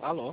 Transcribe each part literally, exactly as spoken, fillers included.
Alô?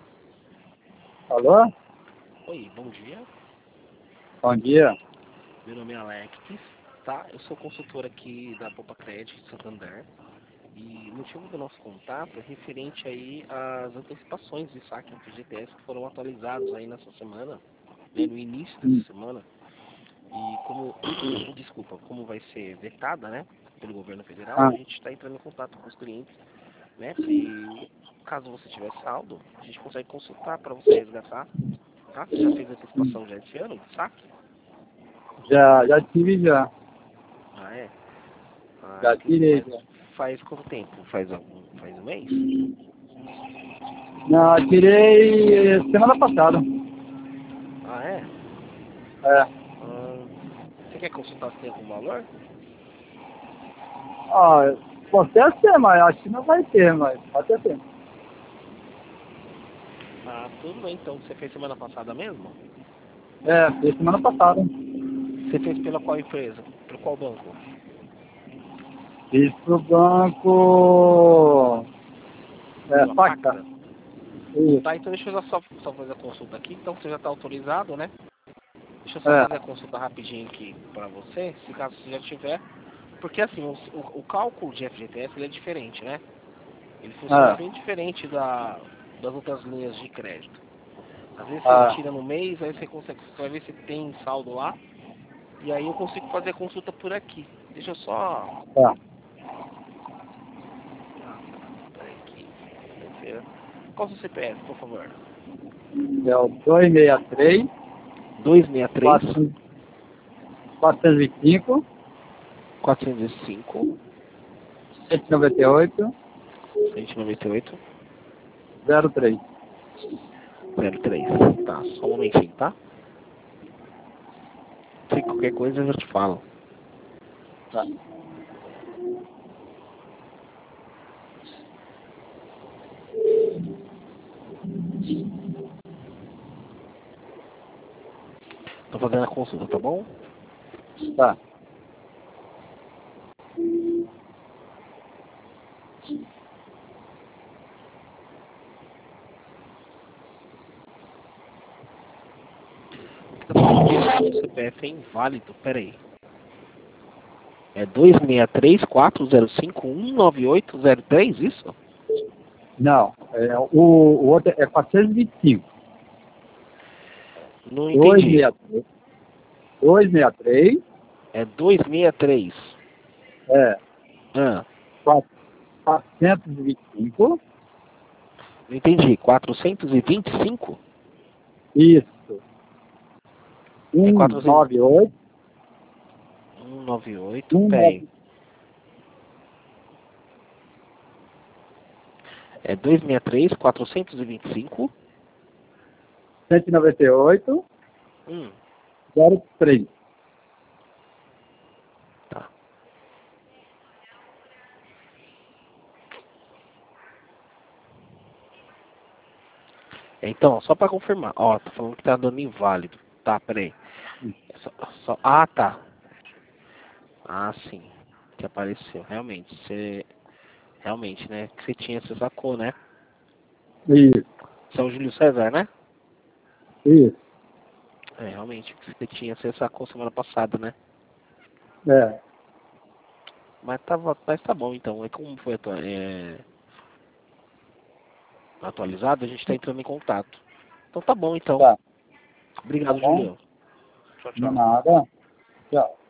Alô? Oi, bom dia. Bom dia. Meu nome é Alex, tá? Eu sou consultor aqui da Poupa Crédito de Santander. E o motivo do nosso contato é referente aí às antecipações de saque F G T S que foram atualizados aí nessa semana, né, no início dessa Hum. semana. E como, desculpa, como vai ser vetada, né, pelo governo federal, Ah, a gente está entrando em contato com os clientes, né, e caso você tiver saldo, a gente consegue consultar para você resgatar, tá? Você já fez a hum. antecipação já esse ano de saque? Já, já tive já. Ah, é? Ah, Já entendi. tirei Mas já. faz quanto tempo? Faz algum, faz um mês? Não, eu tirei semana passada. Ah, é? É. Ah, você quer consultar se tem algum valor? Ah, pode até ser, mas acho que não vai ter, mas pode até ser. Ah, tudo bem, então. Você fez semana passada mesmo? É, fiz semana passada. Você fez pela qual empresa? Pelo qual banco? Fiz pro banco. É, Pela Pacta. Pacta? Isso. Tá, então deixa eu só, só fazer a consulta aqui. Então você já está autorizado, né? Deixa eu só É. fazer a consulta rapidinho aqui para você, se caso você já tiver. Porque assim, o, o, o cálculo de F G T S ele é diferente, né? Ele funciona É. bem diferente da, das outras linhas de crédito. Às vezes você Ah, tira no mês, aí você consegue, você vai ver se tem saldo lá. E aí eu consigo fazer a consulta por aqui. Deixa eu só. tá. Ah, tá. Peraí aqui. Terceira. Qual é o seu C P F, por favor? É o dois seis três, dois seis três, quatrocentos e cinco, quatrocentos e cinco, cento e noventa e oito, cento e noventa e oito, zero três. zero três. Tá, só um momentinho, tá? Se qualquer coisa eu já te falo. Tá. Tô fazendo a consulta, tá bom? Tá. Tá falando que o C P F é inválido, peraí. É dois seis três, quatro zero cinco, um nove oito zero três, isso? Não, é, o, o outro é quatrocentos e vinte e cinco. Não entendi. dois seis três, É dois seis três. é, Ah, quatrocentos e vinte e cinco, não entendi. quatrocentos e vinte e cinco? isso, É cento e quatrocentos. noventa e oito, cento e noventa e oito, peraí. cento e noventa e oito, É dois seis três, quatrocentos e vinte e cinco. cento e noventa e oito, Hum, zero três. tá. Então, só pra confirmar. Ó, tá falando que tá dando inválido. Tá, peraí. É só, só... Ah, tá. Ah, sim. Que apareceu. Realmente, você... Realmente, né? Que você tinha, você sacou, né? Isso, Você é o Júlio César, né? isso, É, realmente, que você tinha, você sacou semana passada, né? é, Mas, tava, mas tá bom, então. É como foi atua- é, atualizado, a gente tá entrando em contato. Então tá bom, então. tá, tá Obrigado, bom? Julião. Tchau, Não é tchau. nada, tchau.